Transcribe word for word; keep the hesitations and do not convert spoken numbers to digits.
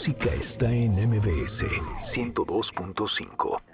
música está en M B S ciento dos punto cinco.